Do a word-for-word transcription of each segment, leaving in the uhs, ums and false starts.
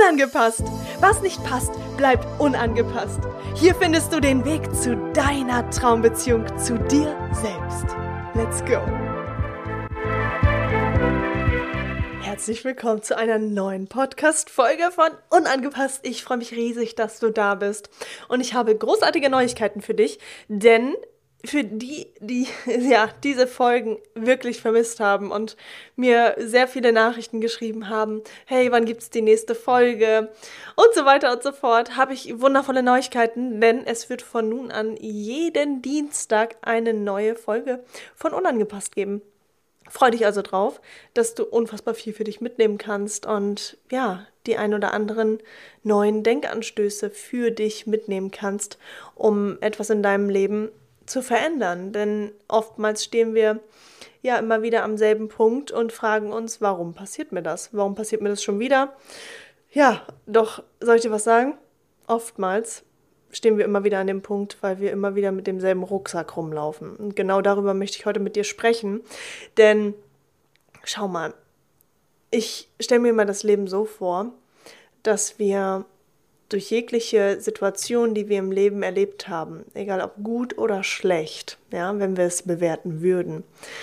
Unangepasst. Was nicht passt, bleibt unangepasst. Hier findest du den Weg zu deiner Traumbeziehung zu dir selbst. Let's go. Herzlich willkommen zu einer neuen Podcast-Folge von Unangepasst. Ich freue mich riesig, dass du da bist. Und ich habe großartige Neuigkeiten für dich, denn für die, die ja diese Folgen wirklich vermisst haben und mir sehr viele Nachrichten geschrieben haben, hey, wann gibt's die nächste Folge und so weiter und so fort, habe ich wundervolle Neuigkeiten, denn es wird von nun an jeden Dienstag eine neue Folge von Unangepasst geben. Freu dich also drauf, dass du unfassbar viel für dich mitnehmen kannst und ja, die ein oder anderen neuen Denkanstöße für dich mitnehmen kannst, um etwas in deinem Leben zu verändern. Denn oftmals stehen wir ja immer wieder am selben Punkt und fragen uns, warum passiert mir das? Warum passiert mir das schon wieder? Ja, doch, soll ich dir was sagen? Oftmals stehen wir immer wieder an dem Punkt, weil wir immer wieder mit demselben Rucksack rumlaufen. Und genau darüber möchte ich heute mit dir sprechen. Denn, schau mal, ich stelle mir immer das Leben so vor, dass wir durch jegliche Situation, die wir im Leben erlebt haben, egal ob gut oder schlecht, ja, wenn wir es bewerten würden,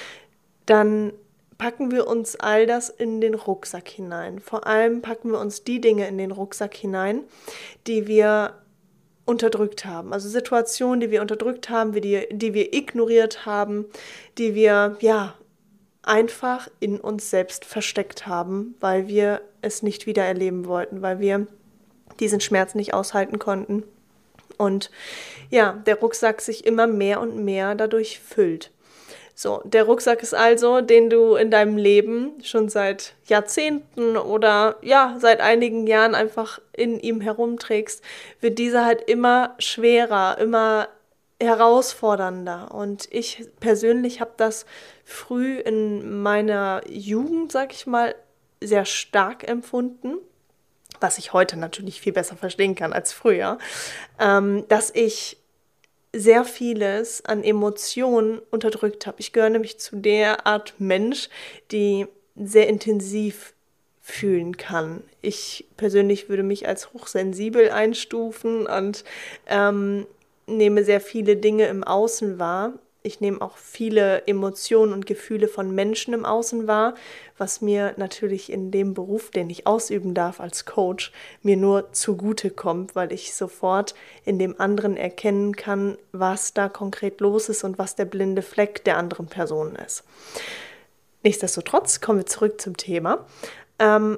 dann packen wir uns all das in den Rucksack hinein. Vor allem packen wir uns die Dinge in den Rucksack hinein, die wir unterdrückt haben. Also Situationen, die wir unterdrückt haben, die, die wir ignoriert haben, die wir ja einfach in uns selbst versteckt haben, weil wir es nicht wieder erleben wollten, weil wir diesen Schmerz nicht aushalten konnten. Und ja, der Rucksack sich immer mehr und mehr dadurch füllt. So, der Rucksack ist also, den du in deinem Leben schon seit Jahrzehnten oder ja, seit einigen Jahren einfach in ihm herumträgst, wird dieser halt immer schwerer, immer herausfordernder. Und ich persönlich habe das früh in meiner Jugend, sag ich mal, sehr stark empfunden, was ich heute natürlich viel besser verstehen kann als früher, ähm, dass ich sehr vieles an Emotionen unterdrückt habe. Ich gehöre nämlich zu der Art Mensch, die sehr intensiv fühlen kann. Ich persönlich würde mich als hochsensibel einstufen und ähm, nehme sehr viele Dinge im Außen wahr. Ich nehme auch viele Emotionen und Gefühle von Menschen im Außen wahr, was mir natürlich in dem Beruf, den ich ausüben darf als Coach, mir nur zugute kommt, weil ich sofort in dem anderen erkennen kann, was da konkret los ist und was der blinde Fleck der anderen Person ist. Nichtsdestotrotz kommen wir zurück zum Thema. Ähm,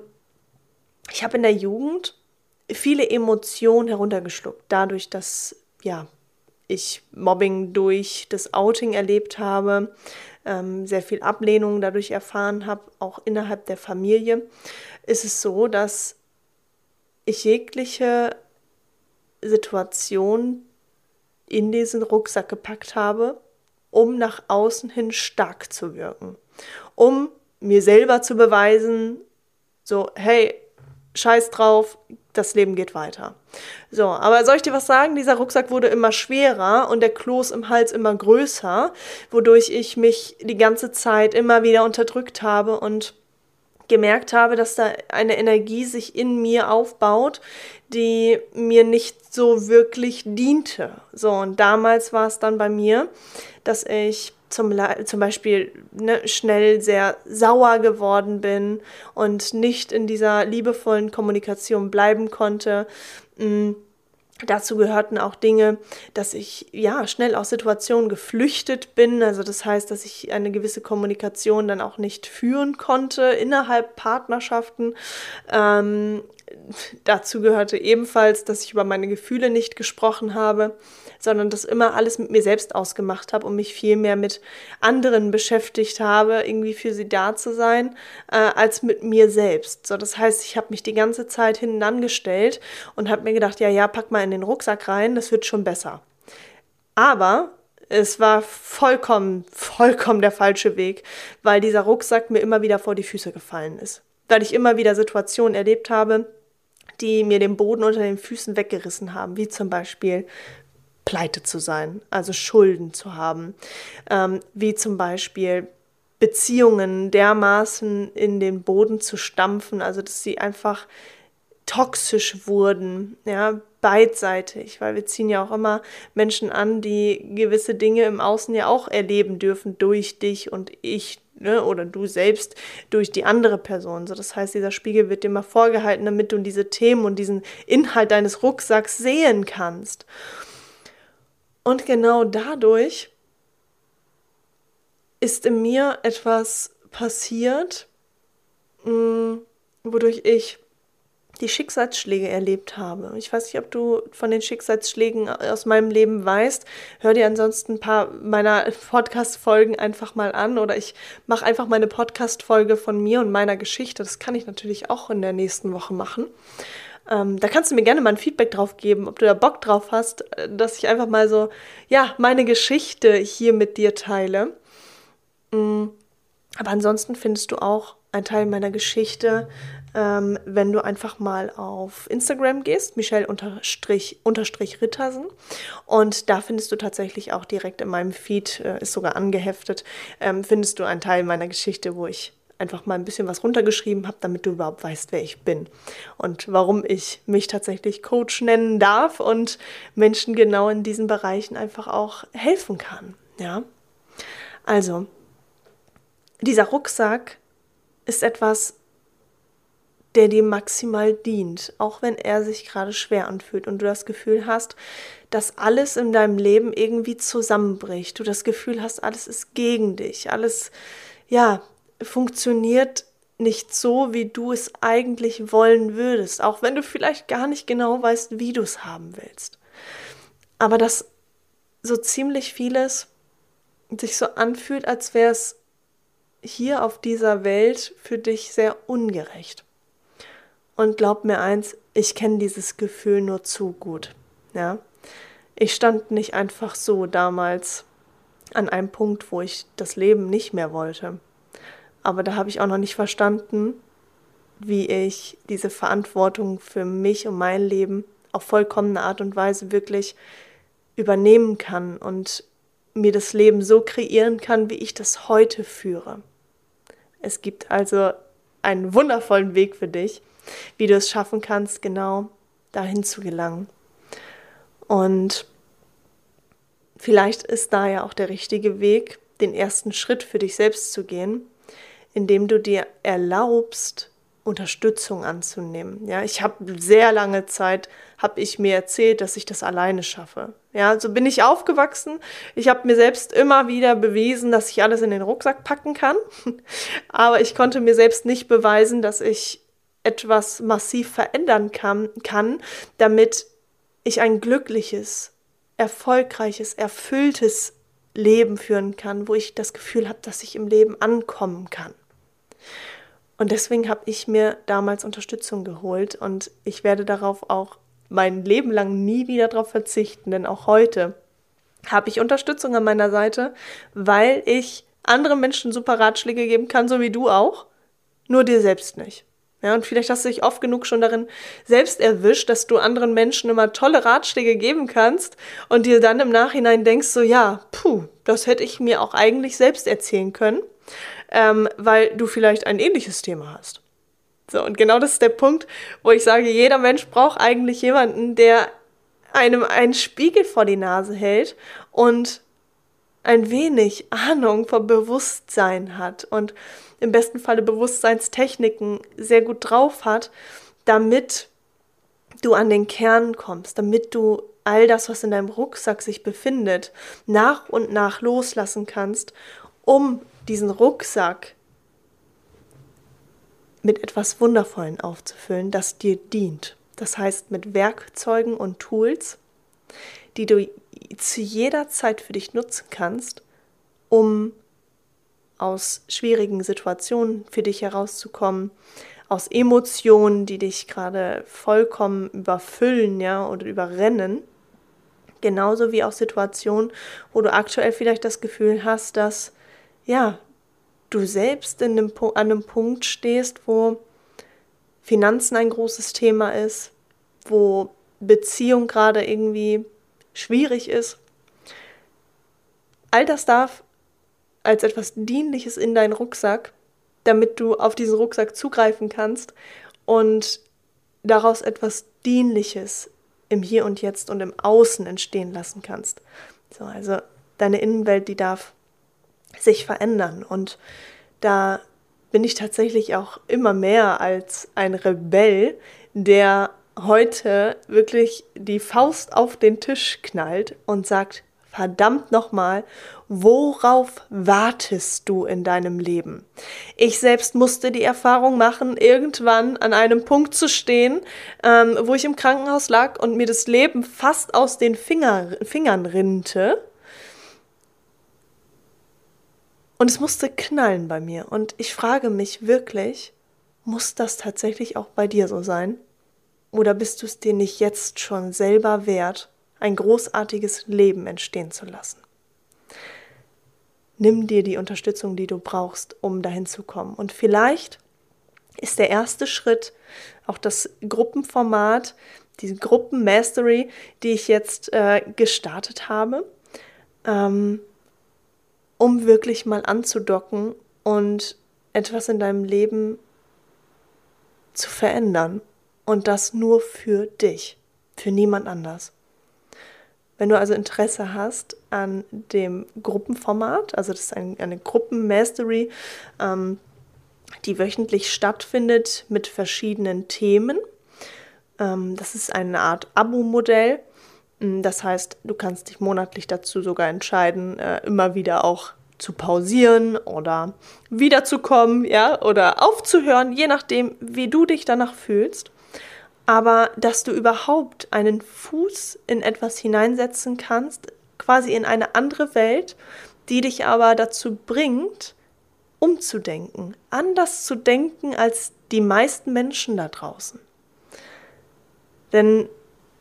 ich habe in der Jugend viele Emotionen heruntergeschluckt, dadurch, dass ja ich Mobbing durch das Outing erlebt habe, ähm, sehr viel Ablehnung dadurch erfahren habe, auch innerhalb der Familie, ist es so, dass ich jegliche Situation in diesen Rucksack gepackt habe, um nach außen hin stark zu wirken, um mir selber zu beweisen, so, hey, scheiß drauf, das Leben geht weiter. So, aber soll ich dir was sagen? Dieser Rucksack wurde immer schwerer und der Kloß im Hals immer größer, wodurch ich mich die ganze Zeit immer wieder unterdrückt habe und gemerkt habe, dass da eine Energie sich in mir aufbaut, die mir nicht so wirklich diente. So, und damals war es dann bei mir, dass ich Zum, zum Beispiel ne, schnell sehr sauer geworden bin und nicht in dieser liebevollen Kommunikation bleiben konnte. Mhm. Dazu gehörten auch Dinge, dass ich ja schnell aus Situationen geflüchtet bin. Also das heißt, dass ich eine gewisse Kommunikation dann auch nicht führen konnte innerhalb Partnerschaften. Ähm, dazu gehörte ebenfalls, dass ich über meine Gefühle nicht gesprochen habe, sondern das immer alles mit mir selbst ausgemacht habe und mich viel mehr mit anderen beschäftigt habe, irgendwie für sie da zu sein, äh, als mit mir selbst. So, das heißt, ich habe mich die ganze Zeit hinten angestellt und habe mir gedacht, ja, ja, pack mal in den Rucksack rein, das wird schon besser. Aber es war vollkommen, vollkommen der falsche Weg, weil dieser Rucksack mir immer wieder vor die Füße gefallen ist. Weil ich immer wieder Situationen erlebt habe, die mir den Boden unter den Füßen weggerissen haben, wie zum Beispiel pleite zu sein, also Schulden zu haben, ähm, wie zum Beispiel Beziehungen dermaßen in den Boden zu stampfen, also dass sie einfach toxisch wurden, ja, beidseitig, weil wir ziehen ja auch immer Menschen an, die gewisse Dinge im Außen ja auch erleben dürfen durch dich und ich, ne, oder du selbst durch die andere Person. So, das heißt, dieser Spiegel wird dir mal vorgehalten, damit du diese Themen und diesen Inhalt deines Rucksacks sehen kannst. Und genau dadurch ist in mir etwas passiert, mh, wodurch ich die Schicksalsschläge erlebt habe. Ich weiß nicht, ob du von den Schicksalsschlägen aus meinem Leben weißt. Hör dir ansonsten ein paar meiner Podcast-Folgen einfach mal an oder ich mache einfach mal eine Podcast-Folge von mir und meiner Geschichte. Das kann ich natürlich auch in der nächsten Woche machen. Ähm, da kannst du mir gerne mal ein Feedback drauf geben, ob du da Bock drauf hast, dass ich einfach mal so, ja, meine Geschichte hier mit dir teile. Mhm. Aber ansonsten findest du auch einen Teil meiner Geschichte, ähm, wenn du einfach mal auf Instagram gehst, Michelle-Rittersen. Und da findest du tatsächlich auch direkt in meinem Feed, äh, ist sogar angeheftet, ähm, findest du einen Teil meiner Geschichte, wo ich einfach mal ein bisschen was runtergeschrieben habe, damit du überhaupt weißt, wer ich bin und warum ich mich tatsächlich Coach nennen darf und Menschen genau in diesen Bereichen einfach auch helfen kann. Ja, also dieser Rucksack ist etwas, der dir maximal dient, auch wenn er sich gerade schwer anfühlt und du das Gefühl hast, dass alles in deinem Leben irgendwie zusammenbricht. Du das Gefühl hast, alles ist gegen dich, alles, ja, funktioniert nicht so, wie du es eigentlich wollen würdest, auch wenn du vielleicht gar nicht genau weißt, wie du es haben willst. Aber dass so ziemlich vieles sich so anfühlt, als wäre es hier auf dieser Welt für dich sehr ungerecht. Und glaub mir eins, ich kenne dieses Gefühl nur zu gut. Ja? Ich stand nicht einfach so damals an einem Punkt, wo ich das Leben nicht mehr wollte. Aber da habe ich auch noch nicht verstanden, wie ich diese Verantwortung für mich und mein Leben auf vollkommene Art und Weise wirklich übernehmen kann und mir das Leben so kreieren kann, wie ich das heute führe. Es gibt also einen wundervollen Weg für dich, wie du es schaffen kannst, genau dahin zu gelangen. Und vielleicht ist da ja auch der richtige Weg, den ersten Schritt für dich selbst zu gehen, indem du dir erlaubst, Unterstützung anzunehmen. Ja, ich habe sehr lange Zeit, habe ich mir erzählt, dass ich das alleine schaffe. Ja, so bin ich aufgewachsen. Ich habe mir selbst immer wieder bewiesen, dass ich alles in den Rucksack packen kann. Aber ich konnte mir selbst nicht beweisen, dass ich etwas massiv verändern kann, kann, damit ich ein glückliches, erfolgreiches, erfülltes Leben führen kann, wo ich das Gefühl habe, dass ich im Leben ankommen kann. Und deswegen habe ich mir damals Unterstützung geholt und ich werde darauf auch mein Leben lang nie wieder darauf verzichten, denn auch heute habe ich Unterstützung an meiner Seite, weil ich anderen Menschen super Ratschläge geben kann, so wie du auch, nur dir selbst nicht. Ja, und vielleicht hast du dich oft genug schon darin selbst erwischt, dass du anderen Menschen immer tolle Ratschläge geben kannst und dir dann im Nachhinein denkst so, ja, puh, das hätte ich mir auch eigentlich selbst erzählen können, ähm, weil du vielleicht ein ähnliches Thema hast. So, und genau das ist der Punkt, wo ich sage, jeder Mensch braucht eigentlich jemanden, der einem einen Spiegel vor die Nase hält und ein wenig Ahnung vom Bewusstsein hat und im besten Falle Bewusstseinstechniken sehr gut drauf hat, damit du an den Kern kommst, damit du all das, was in deinem Rucksack sich befindet, nach und nach loslassen kannst, um diesen Rucksack mit etwas Wundervollen aufzufüllen, das dir dient. Das heißt mit Werkzeugen und Tools, die du zu jeder Zeit für dich nutzen kannst, um aus schwierigen Situationen für dich herauszukommen, aus Emotionen, die dich gerade vollkommen überfüllen, ja, oder überrennen. Genauso wie auch Situationen, wo du aktuell vielleicht das Gefühl hast, dass, ja, du selbst in einem, an einem Punkt stehst, wo Finanzen ein großes Thema ist, wo Beziehung gerade irgendwie schwierig ist. All das darf als etwas Dienliches in deinen Rucksack, damit du auf diesen Rucksack zugreifen kannst und daraus etwas Dienliches im Hier und Jetzt und im Außen entstehen lassen kannst. So, also deine Innenwelt, die darf sich verändern. Und da bin ich tatsächlich auch immer mehr als ein Rebell, der heute wirklich die Faust auf den Tisch knallt und sagt, verdammt nochmal, worauf wartest du in deinem Leben? Ich selbst musste die Erfahrung machen, irgendwann an einem Punkt zu stehen, ähm, wo ich im Krankenhaus lag und mir das Leben fast aus den Finger, Fingern rinnte. Und es musste knallen bei mir. Und ich frage mich wirklich, muss das tatsächlich auch bei dir so sein? Oder bist du es dir nicht jetzt schon selber wert, ein großartiges Leben entstehen zu lassen? Nimm dir die Unterstützung, die du brauchst, um dahin zu kommen. Und vielleicht ist der erste Schritt auch das Gruppenformat, diese Gruppenmastery, die ich jetzt äh, gestartet habe, ähm, um wirklich mal anzudocken und etwas in deinem Leben zu verändern. Und das nur für dich, für niemand anders. Wenn du also Interesse hast an dem Gruppenformat, also das ist ein, eine Gruppenmastery, ähm, die wöchentlich stattfindet mit verschiedenen Themen. Ähm, das ist eine Art Abo-Modell. Das heißt, du kannst dich monatlich dazu sogar entscheiden, äh, immer wieder auch zu pausieren oder wiederzukommen, ja, oder aufzuhören, je nachdem, wie du dich danach fühlst. Aber dass du überhaupt einen Fuß in etwas hineinsetzen kannst, quasi in eine andere Welt, die dich aber dazu bringt, umzudenken, anders zu denken als die meisten Menschen da draußen. Denn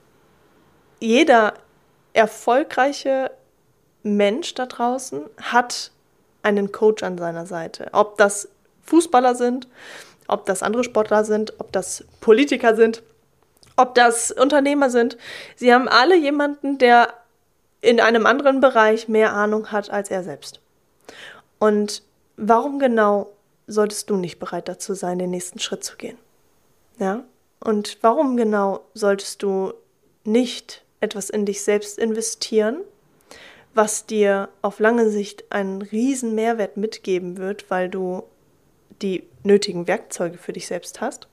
jeder erfolgreiche Mensch da draußen hat einen Coach an seiner Seite. Ob das Fußballer sind, ob das andere Sportler sind, ob das Politiker sind, ob das Unternehmer sind. Sie haben alle jemanden, der in einem anderen Bereich mehr Ahnung hat als er selbst. Und warum genau solltest du nicht bereit dazu sein, den nächsten Schritt zu gehen? Ja? Und warum genau solltest du nicht etwas in dich selbst investieren, was dir auf lange Sicht einen riesen Mehrwert mitgeben wird, weil du die nötigen Werkzeuge für dich selbst hast,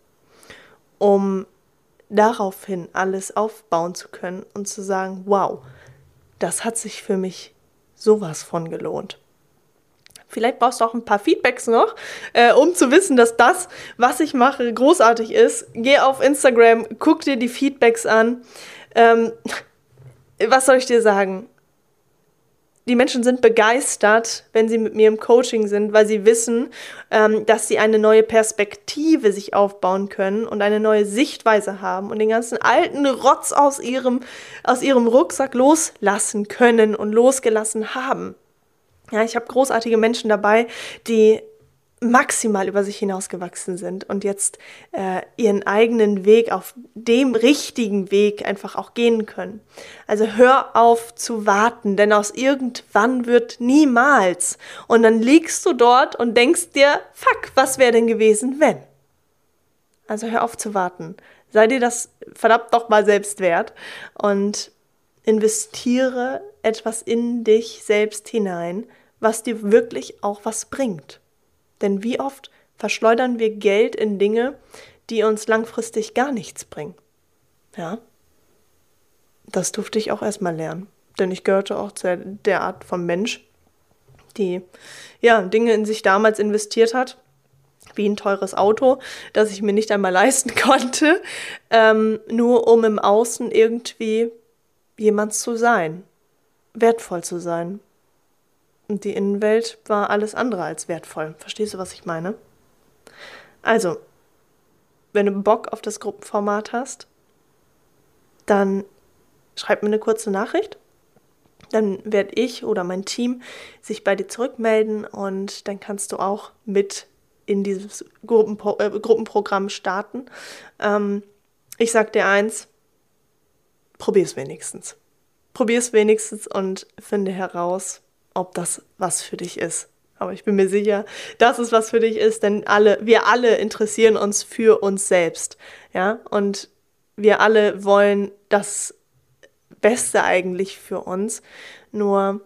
um daraufhin alles aufbauen zu können und zu sagen, wow, das hat sich für mich sowas von gelohnt. Vielleicht brauchst du auch ein paar Feedbacks noch, äh, um zu wissen, dass das, was ich mache, großartig ist. Geh auf Instagram, guck dir die Feedbacks an. Ähm, was soll ich dir sagen? Die Menschen sind begeistert, wenn sie mit mir im Coaching sind, weil sie wissen, ähm, dass sie eine neue Perspektive sich aufbauen können und eine neue Sichtweise haben und den ganzen alten Rotz aus ihrem, aus ihrem Rucksack loslassen können und losgelassen haben. Ja, ich habe großartige Menschen dabei, die maximal über sich hinausgewachsen sind und jetzt äh, ihren eigenen Weg auf dem richtigen Weg einfach auch gehen können. Also hör auf zu warten, denn aus irgendwann wird niemals. Und dann liegst du dort und denkst dir, fuck, was wäre denn gewesen, wenn? Also hör auf zu warten. Sei dir das verdammt doch mal selbst wert und investiere etwas in dich selbst hinein, was dir wirklich auch was bringt. Denn wie oft verschleudern wir Geld in Dinge, die uns langfristig gar nichts bringen? Ja, das durfte ich auch erstmal lernen. Denn ich gehörte auch zu der Art von Mensch, die ja Dinge in sich damals investiert hat, wie ein teures Auto, das ich mir nicht einmal leisten konnte, ähm, nur um im Außen irgendwie jemand zu sein, wertvoll zu sein. Und die Innenwelt war alles andere als wertvoll. Verstehst du, was ich meine? Also, wenn du Bock auf das Gruppenformat hast, dann schreib mir eine kurze Nachricht. Dann werde ich oder mein Team sich bei dir zurückmelden und dann kannst du auch mit in dieses Gruppenpro- äh, Gruppenprogramm starten. Ähm, ich sag dir eins, probier es wenigstens. Probier es wenigstens und finde heraus, ob das was für dich ist. aber ich bin mir sicher, dass es was für dich ist, denn alle, wir alle interessieren uns für uns selbst, ja, und wir alle wollen das Beste eigentlich für uns, nur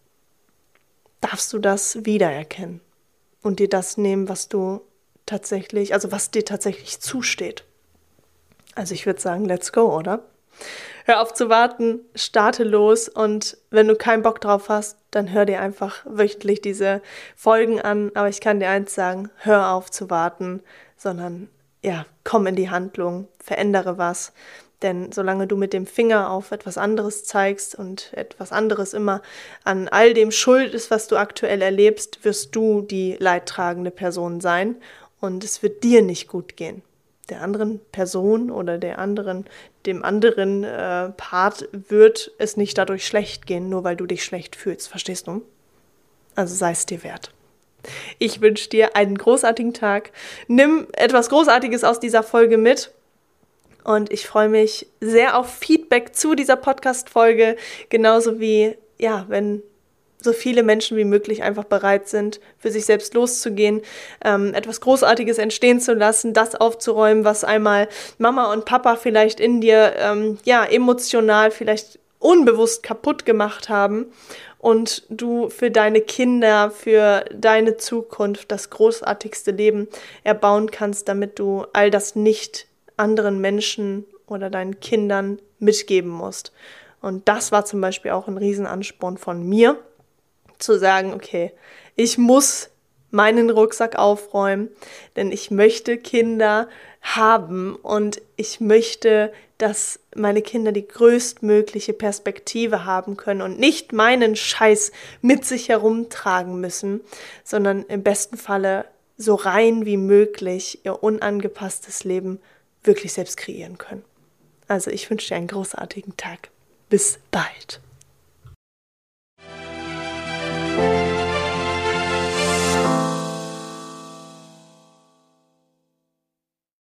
darfst du das wiedererkennen und dir das nehmen, was du tatsächlich, also was dir tatsächlich zusteht. Also ich würde sagen, let's go, oder? Hör auf zu warten, starte los und wenn du keinen Bock drauf hast, dann hör dir einfach wöchentlich diese Folgen an. Aber ich kann dir eins sagen, hör auf zu warten, sondern ja, komm in die Handlung, verändere was. Denn solange du mit dem Finger auf etwas anderes zeigst und etwas anderes immer an all dem schuld ist, was du aktuell erlebst, wirst du die leidtragende Person sein und es wird dir nicht gut gehen. Der anderen Person oder der anderen, dem anderen äh, Part wird es nicht dadurch schlecht gehen, nur weil du dich schlecht fühlst. Verstehst du? Also sei es dir wert. Ich wünsche dir einen großartigen Tag. Nimm etwas Großartiges aus dieser Folge mit. Und ich freue mich sehr auf Feedback zu dieser Podcast-Folge. Genauso wie, ja, wenn so viele Menschen wie möglich einfach bereit sind, für sich selbst loszugehen, ähm, etwas Großartiges entstehen zu lassen, das aufzuräumen, was einmal Mama und Papa vielleicht in dir, ähm, ja, emotional vielleicht unbewusst kaputt gemacht haben und du für deine Kinder, für deine Zukunft das großartigste Leben erbauen kannst, damit du all das nicht anderen Menschen oder deinen Kindern mitgeben musst. Und das war zum Beispiel auch ein Riesenansporn von mir, zu sagen, okay, ich muss meinen Rucksack aufräumen, denn ich möchte Kinder haben und ich möchte, dass meine Kinder die größtmögliche Perspektive haben können und nicht meinen Scheiß mit sich herumtragen müssen, sondern im besten Falle so rein wie möglich ihr unangepasstes Leben wirklich selbst kreieren können. Also ich wünsche dir einen großartigen Tag. Bis bald.